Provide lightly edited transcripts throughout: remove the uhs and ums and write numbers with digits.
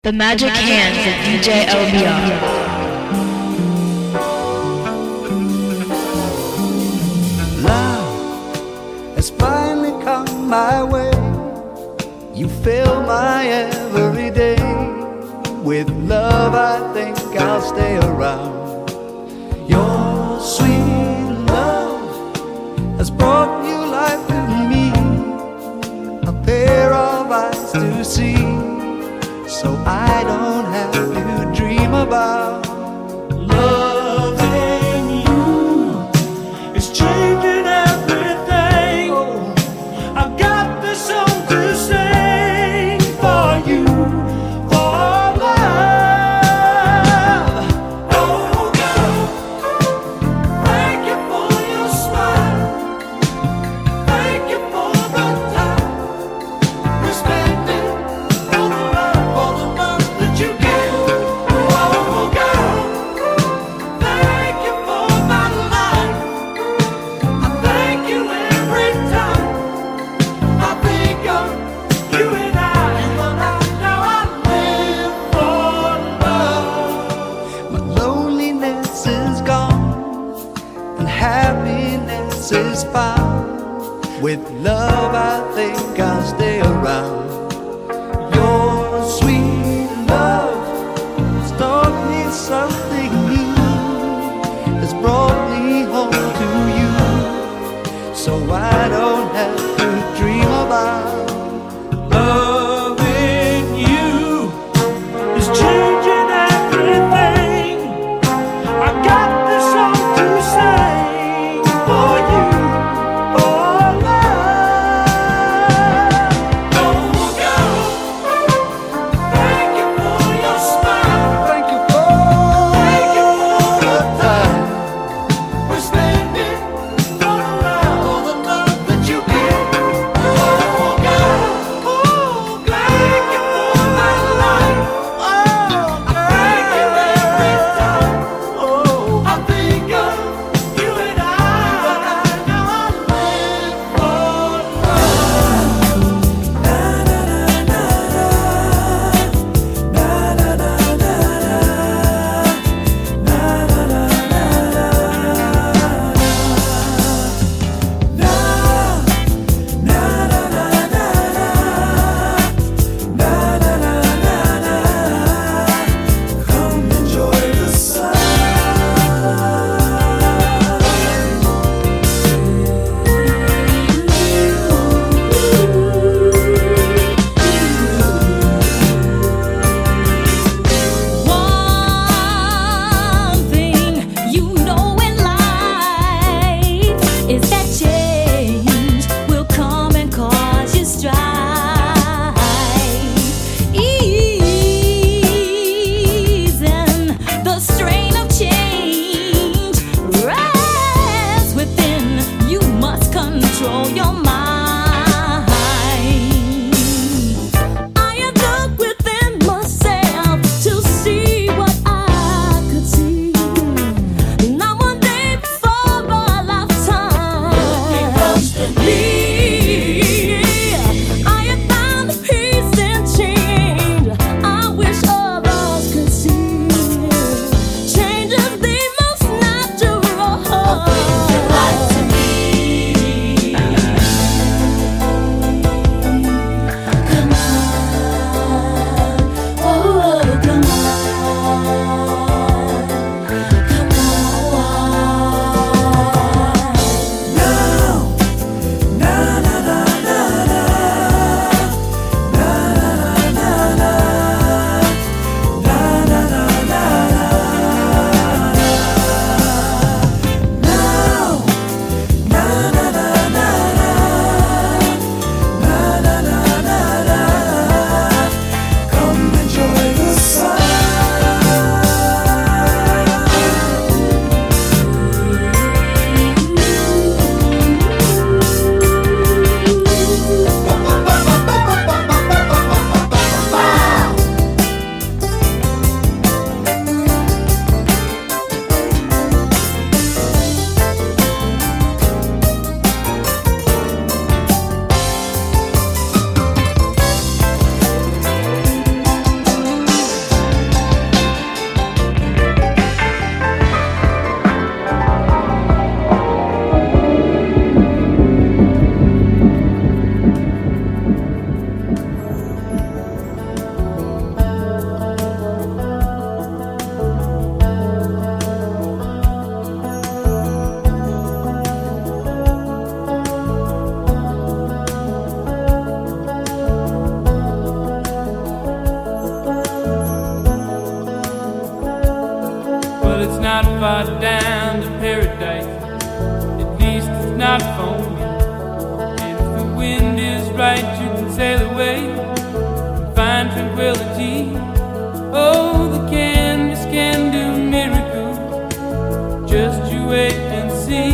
The Magic Hands of DJ LBR. Love has finally come my way. You fill my every day. With love I think I'll stay around. Your sweet love has brought new life to me, a pair of eyes to see, so I don't have to dream about loving you. It's changing everything. I've got this song to sing for you, for love. Oh girl, thank you for your smile. Thank you for the time we spent it, for the love, for the love that you give. Oh girl, thank you for my life. I thank you every time I think of you and I. Now I live for love. My loneliness is gone and happiness is found. With love I think I'll stay around. Your sweet love has taught me something new, has brought me home to you, so I don't have to dream about loving you. It's changing everything. I got this song to sing for you, for love. Oh not far down to paradise. At least it's not for me. And if the wind is right, you can sail away and find tranquility. Oh, the canvas can do miracles. Just you wait and see.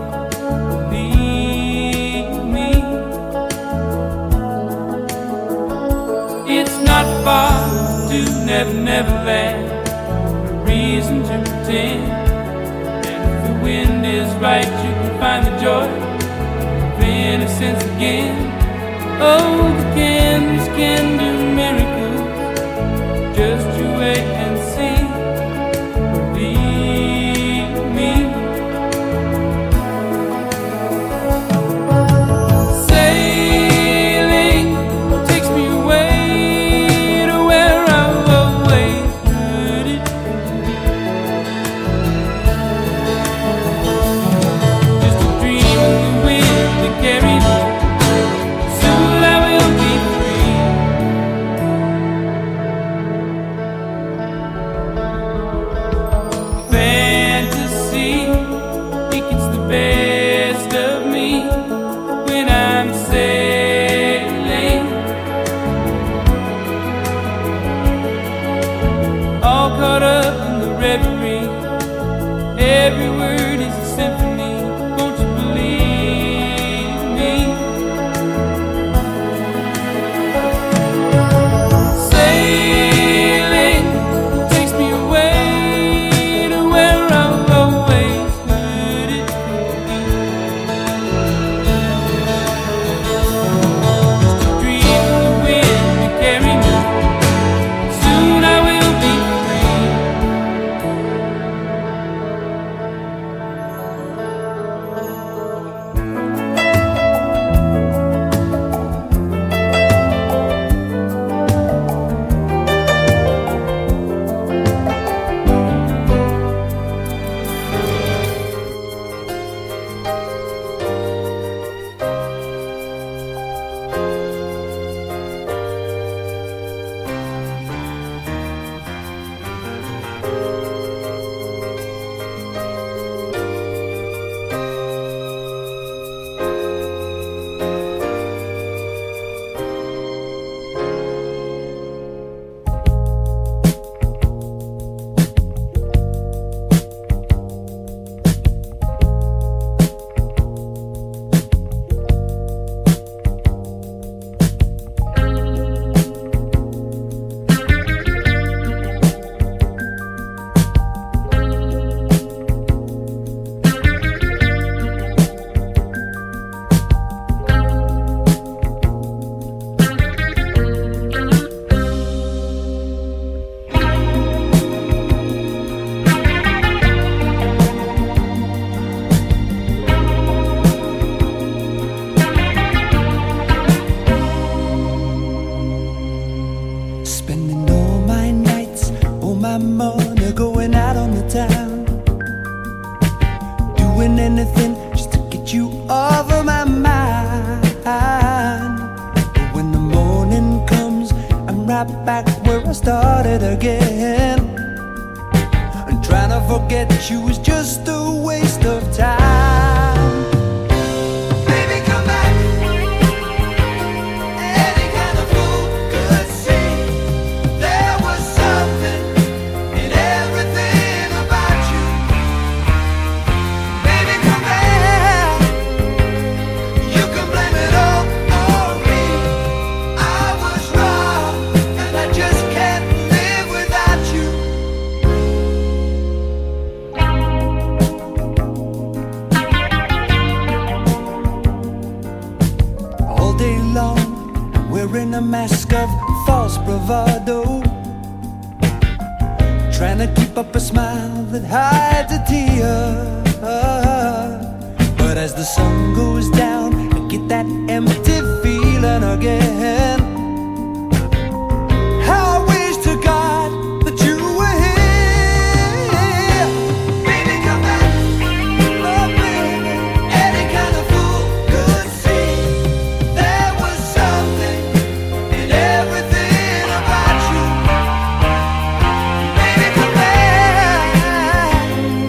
Believe me. It's not far to Never Never Land. Reason to pretend. And if the wind is right, you can find the joy of innocence again. Oh, the canvas can do miracles. Just you wait and see. Believe me. Sailing takes me away to where I've always rooted. Just a dream of the wind that carries me. Soon I will be free. Fantasy, it gets the best of me when I'm sailing. All caught up in the reverie. Every word is a symphony. Won't you believe me? Sailing takes me away to where I've always rooted. Just a dream of the wind to carry me. Soon I will be free. Spending all my nights, all my money going out on the town. Doing anything just to get you off of my mind. But when the morning comes, I'm right back where I started again. And trying to forget you is just a waste of time. Baby, come back. Any kind of fool could see there was something in everything about you. Baby, come back. You can blame it all on me. I was wrong, and I just can't live without you. All day long, I'm wearing a mask of false bravado, trying to keep up a smile that hides a tear. But as the sun goes down, I get that empty feeling again. How I wish to God that you were here. Baby, come back. Oh, baby. Any kind of fool could see there was something in everything about you. Baby, come back.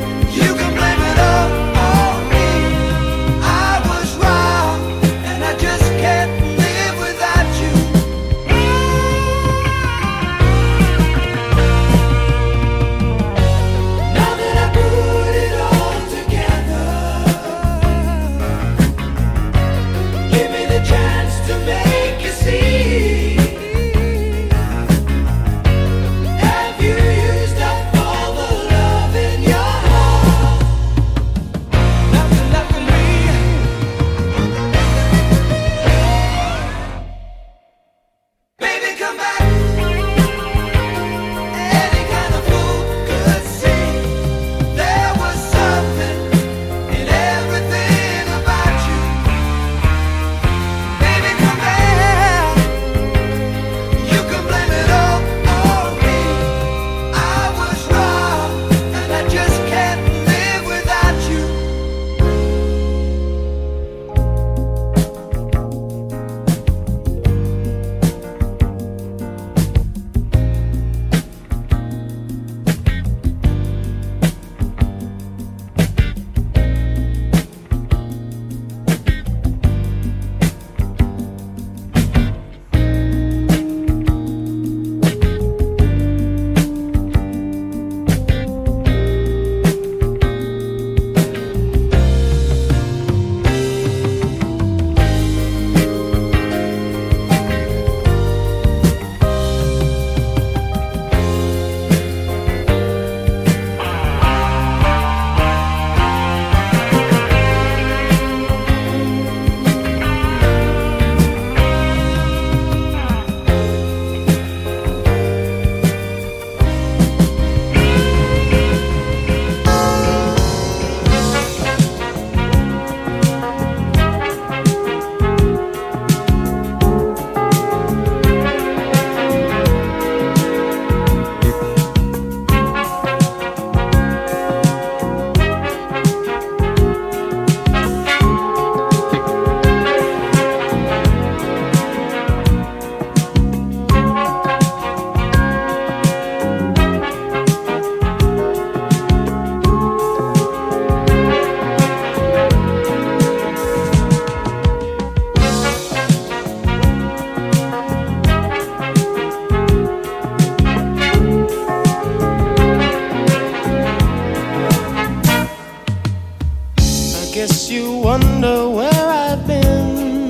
Makes you wonder where I've been.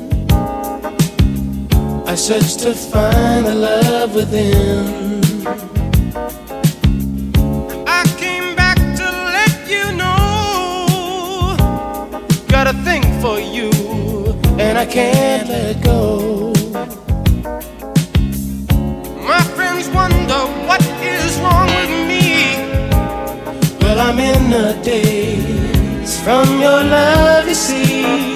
I search to find the love within. I came back to let you know, got a thing for you, and I can't let go. My friends wonder what is wrong with me. Well, I'm in a daze from your love, you see.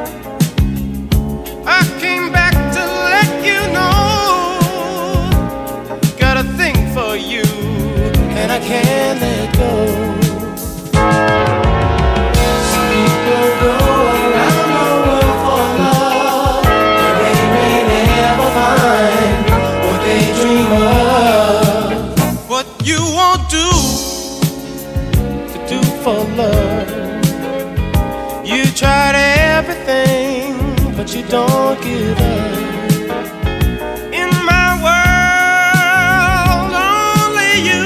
I came back to let you know, got a thing for you, and I can't let go. Some people go around the world for love, but they may never find what they dream of. What you won't do to do for love. You tried everything, but you don't give up. In my world, only you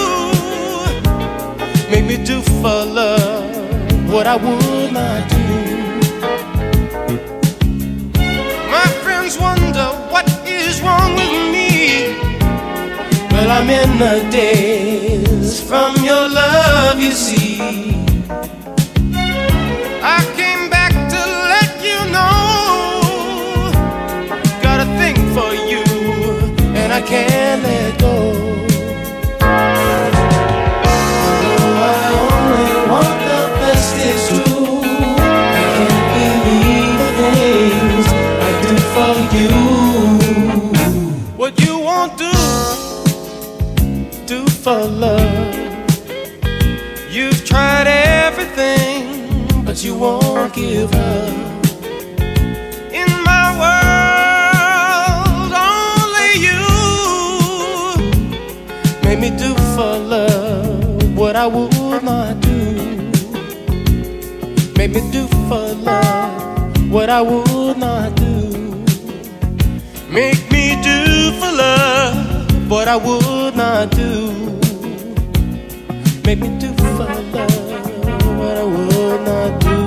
make me do for love what I would not do. My friends wonder what is wrong with me. Well, I'm in a daze from your love, you see. I came back to let you know, got a thing for you, and I can't let go. Oh, I only want the best, it's true. I can't believe the things I do for you. What you won't do for love. You've tried everything, but you won't give up. In my world, only you made me do for love what I would not do. Made me do for love what I would not do. Make me do for love what I would not do. Make me do for love what I would not do.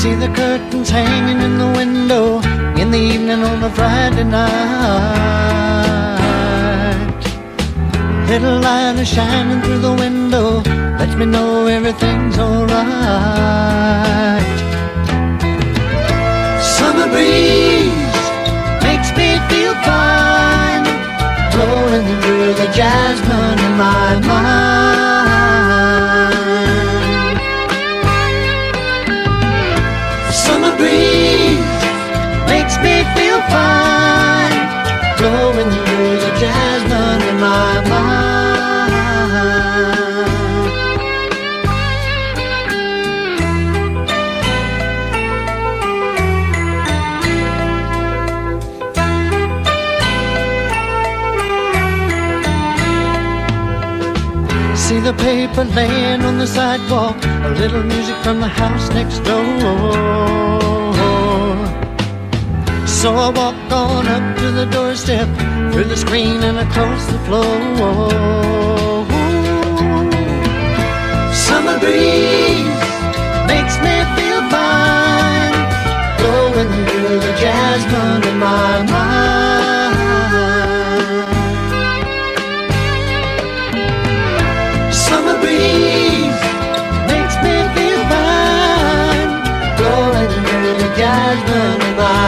See the curtains hanging in the window in the evening on a Friday night. Little light is shining through the window, lets me know everything's alright. Summer breeze makes me feel fine, blowing through the jasmine in my mind. Summer breeze makes me feel fine, blowing through the jasmine in my mind. See the paper laying on the sidewalk, a little music from the house next door. So I walk on up to the doorstep, through the screen and across the floor. Summer breeze makes me feel fine, blowing through the jasmine in my mind. Summer breeze makes me feel fine, blowing through the jasmine in my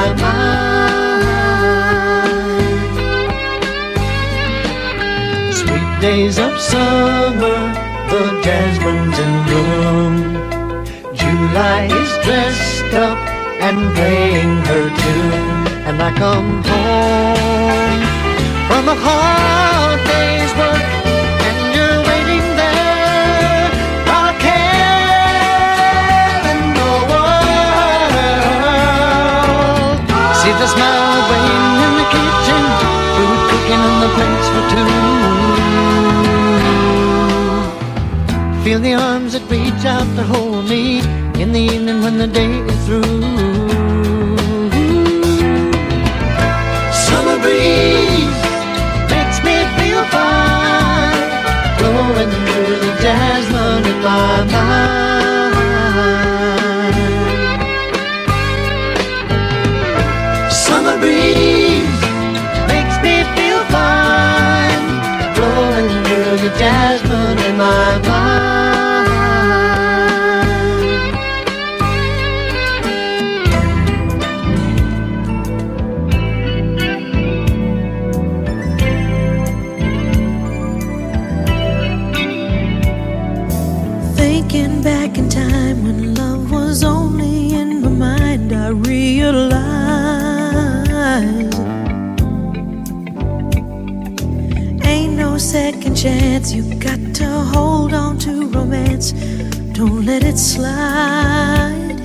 mind. Sweet days of summer, the jasmine's in bloom. July is dressed up and playing her tune, and I come home from a hard day's work, and you're waiting there, not a care in the world. See the smile waiting in the kitchen, food cooking on the plates for two. Feel the arms that reach out to hold me in the evening when the day is through. Summer breeze makes me feel fine, blowing through the jasmine in my mind. Summer breeze makes me feel fine, blowing through the jasmine in my mind. Thinking back in time when love was only in my mind, I realized ain't no second chance. You got to hold on to romance, don't let it slide.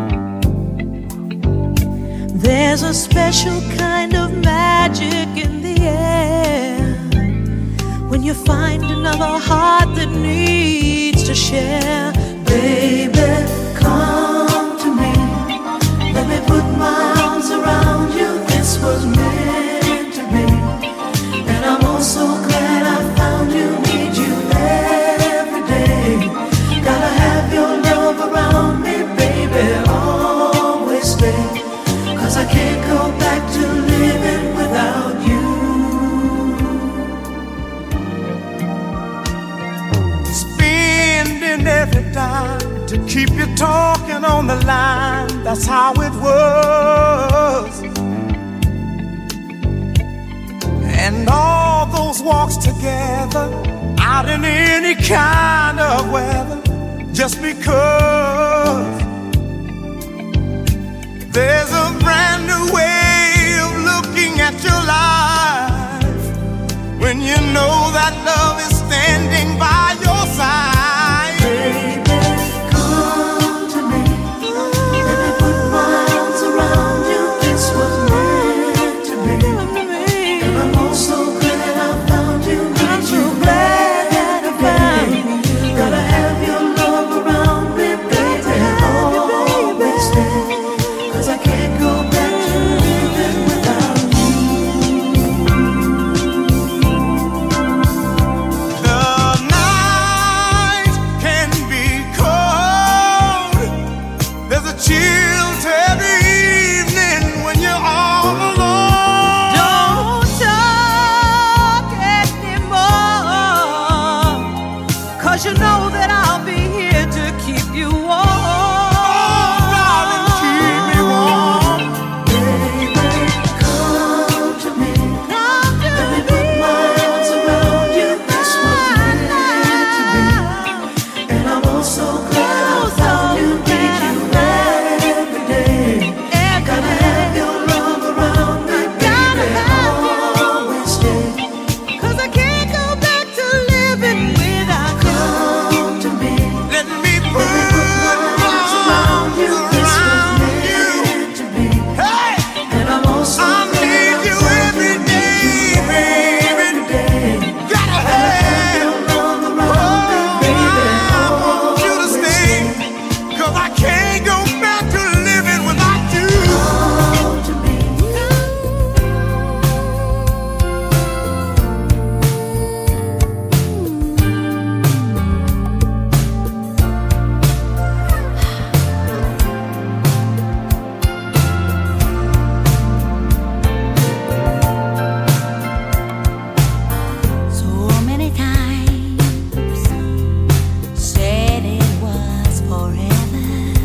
There's a special kind of magic in the air when you find another heart that needs to share. Baby, come to me, let me put my arms around you. This was meant to be, and I'm oh so glad I found you. Need you every day, gotta have your love around me, baby, always stay, 'cause I can't go back to living without you. Spending every dime to keep you talking on the line, that's how it was. And all those walks together, out in any kind of weather, just because there's a brand new way of looking at your life when you know that love is standing by your side. Baby, come to me, let me put my arms around you. This was meant to be, and I'm oh so glad I found you. Need you glad that I found you. Gotta have your love around me, baby, chills every evening when you're all alone. Don't talk anymore, 'cause you know that I'll be here to keep you warm. Oh, darling, keep me warm. Baby, come to me. Come to Let me me. put my arms around you. This was meant to be. And I'm also glad I found you. Need you every day. Gotta have your love around me, baby. Always stay. 'Cause I can't go back to living without you. Come to me. Let me put My arms around you. This was meant to be. Hey, And I'm also I glad need you I found every day, baby. every day. Gotta have Your love around me, baby. I want you to stay, 'cause I can't go back to living without you. Come to me. So many times said it was forever.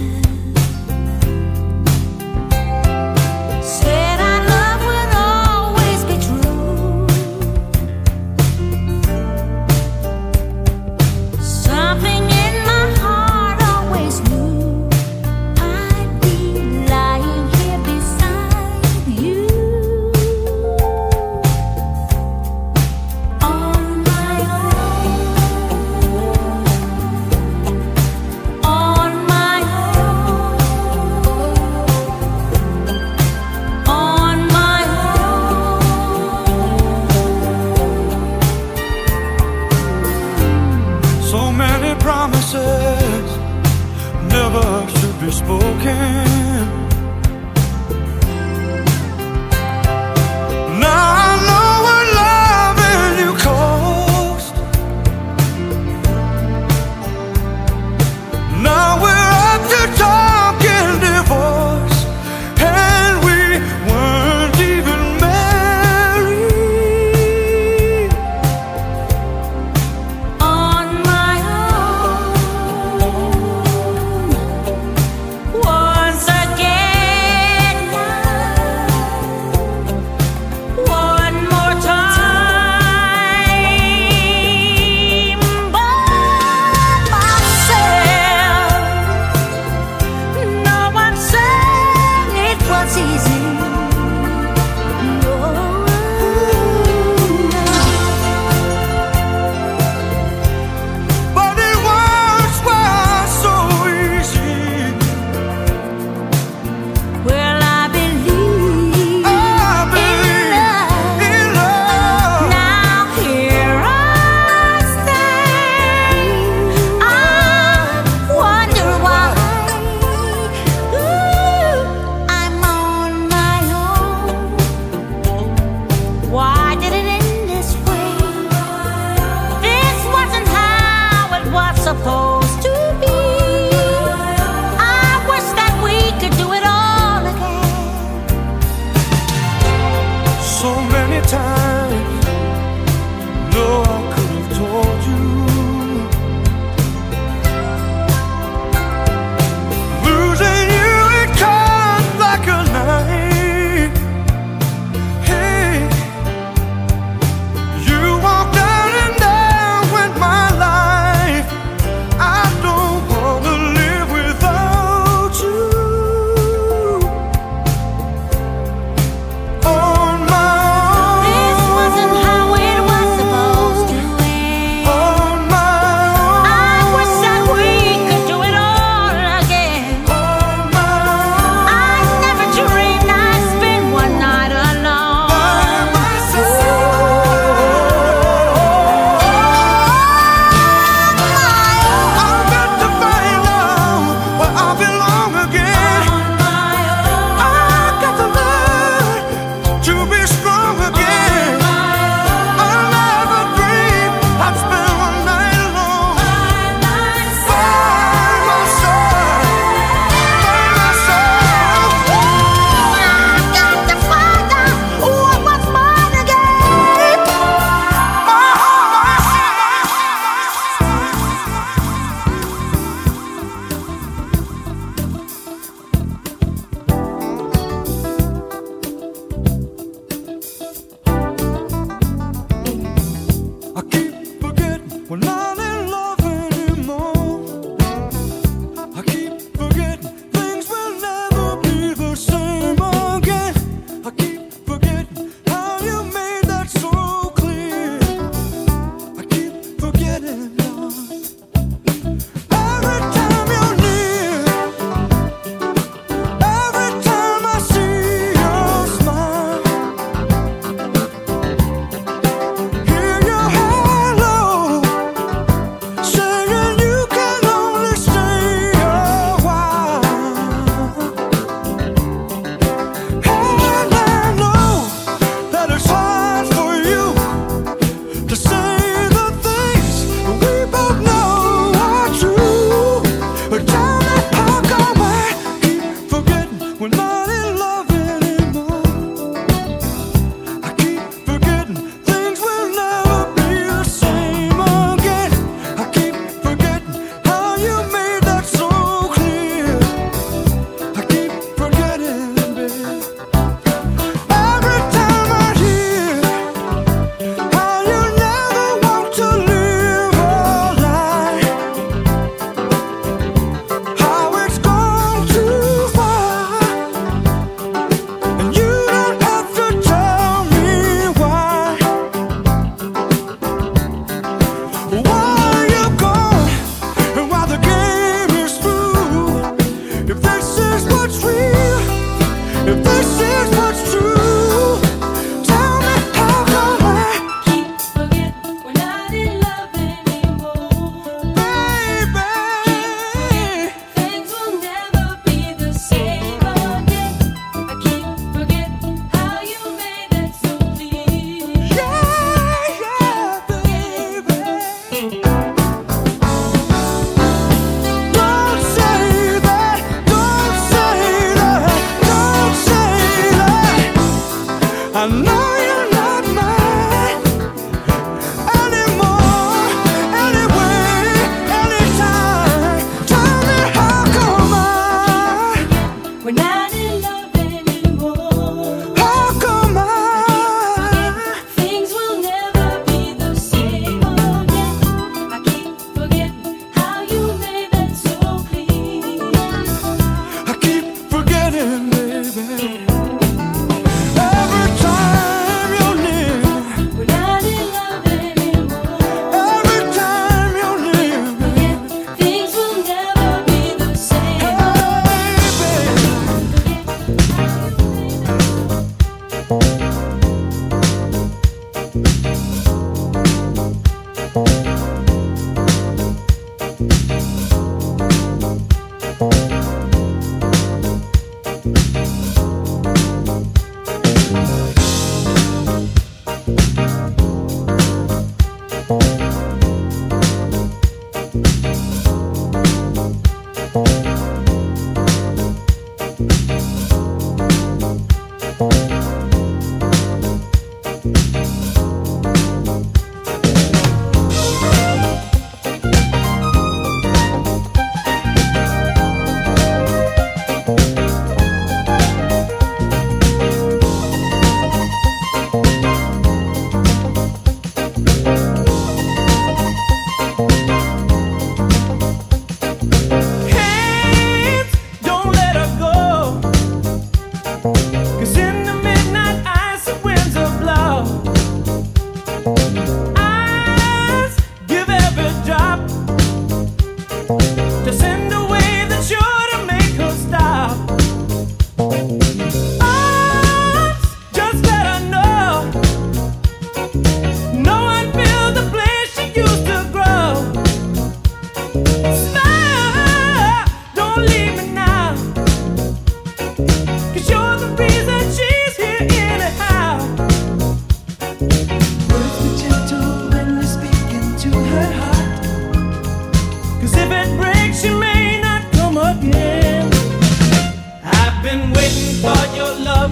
Said our love would always be true. Something in my heart always knew I'd be lying here beside you. On my own, on my own, on my own. So many promises never should be spoken. Now I know what loving you cost. Now we're up to talking divorce, and we weren't even married. On my own, once again.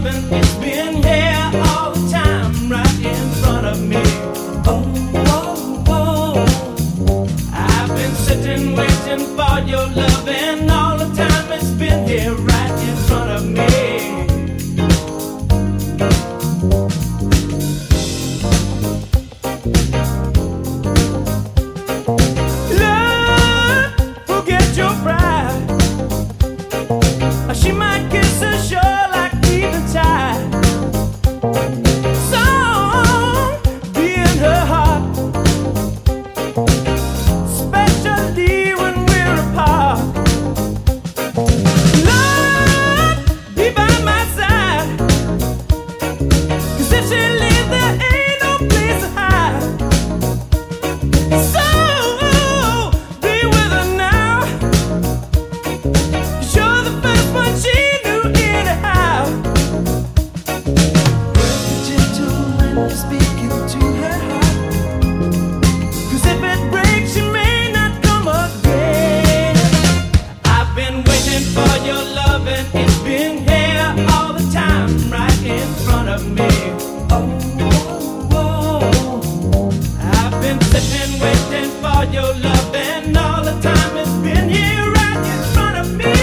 loving, it's been here all the time, right in front of me. Oh, oh, oh. I've been sitting waiting for your loving all the time, it's been here right in front of me. She might kiss her sure like even tide. Song be in her heart, especially when we're apart. Lord, be by my side, 'cause if she leaves there ain't no place to hide. So be with her now, 'cause you're the first one she knew anyhow. Words are gentle when you're speaking to her heart, 'cause if it breaks she may not come again. I've been waiting for your loving, it's been here all the time, right in front of me. Oh, oh, oh. I've been sitting waiting for your loving all the time, it's been here right in front of me.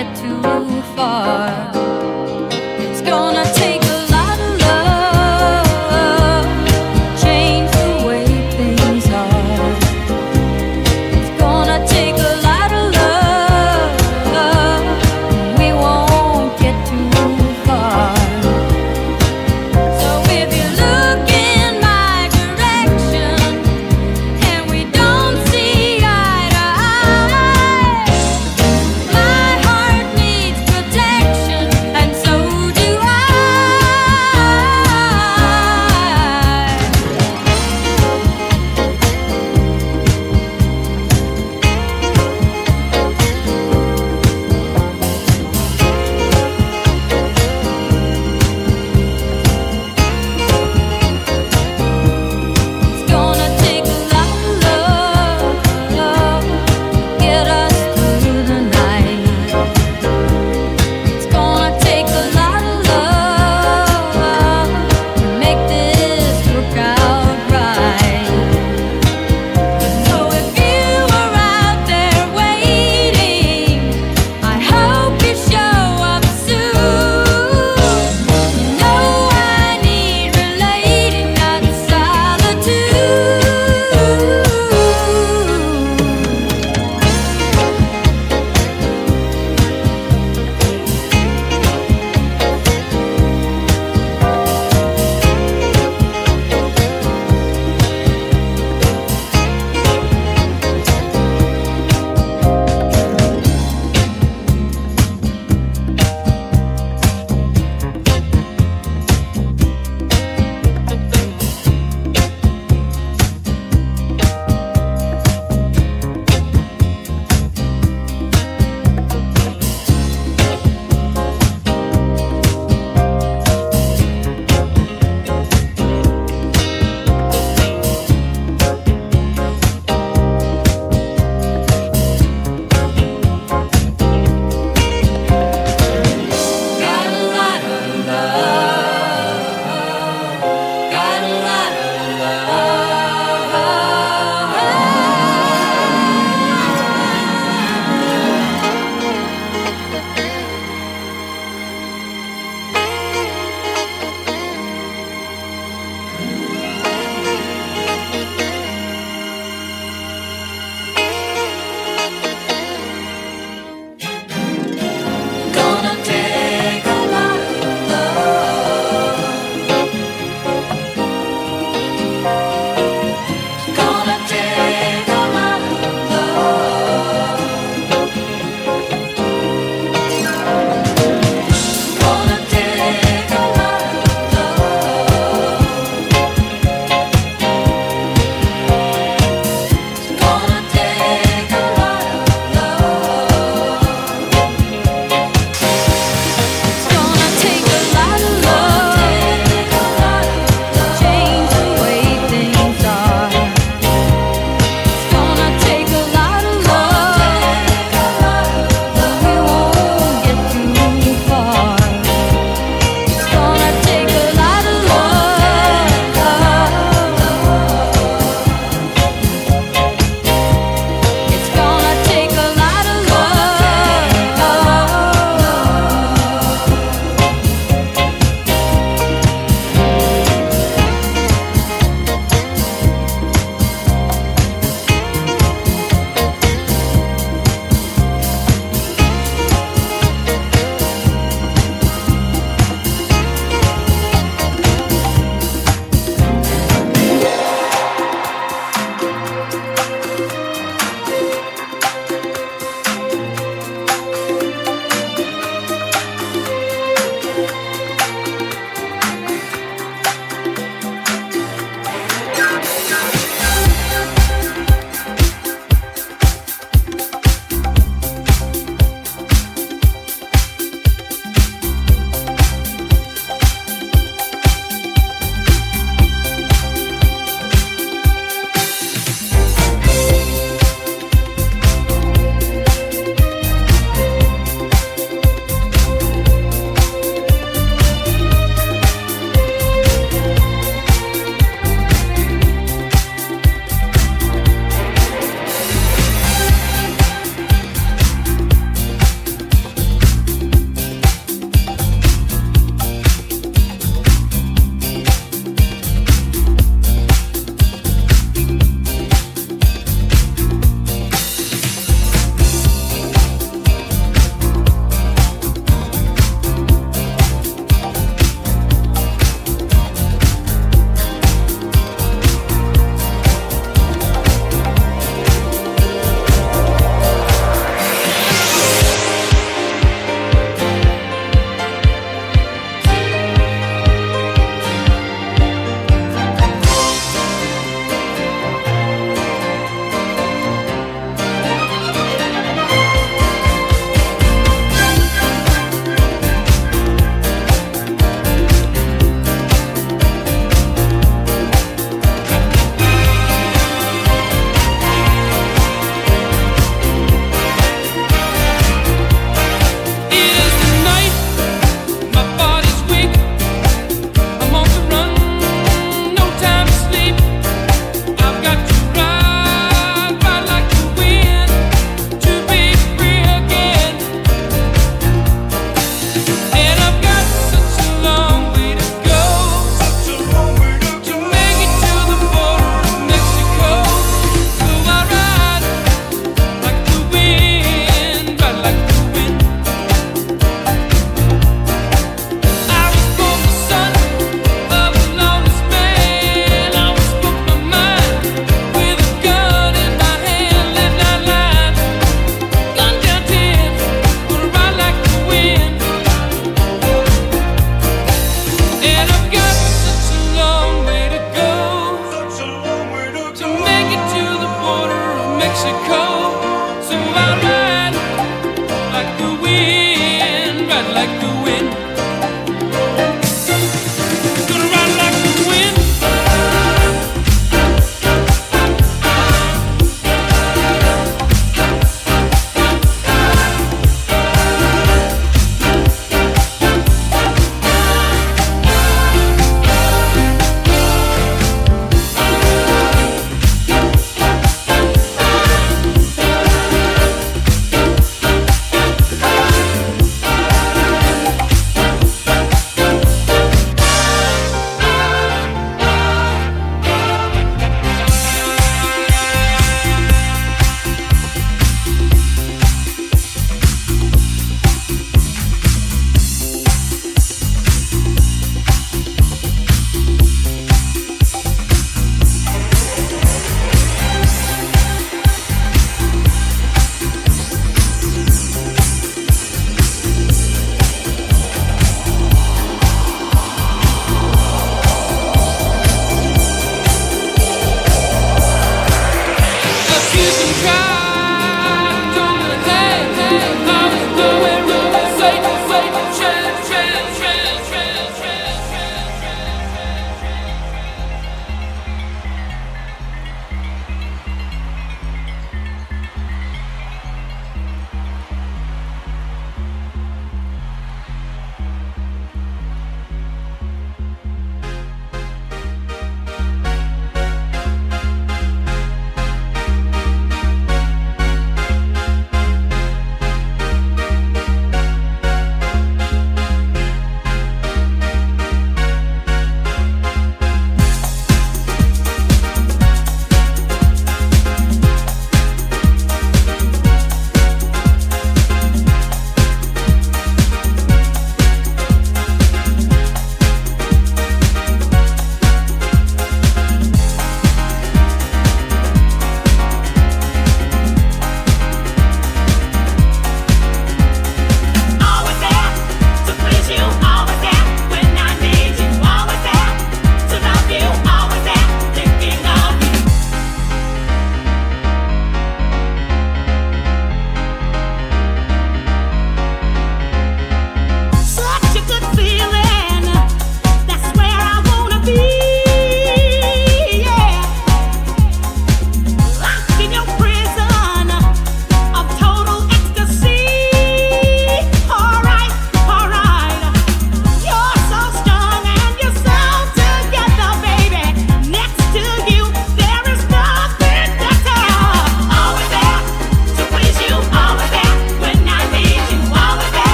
get to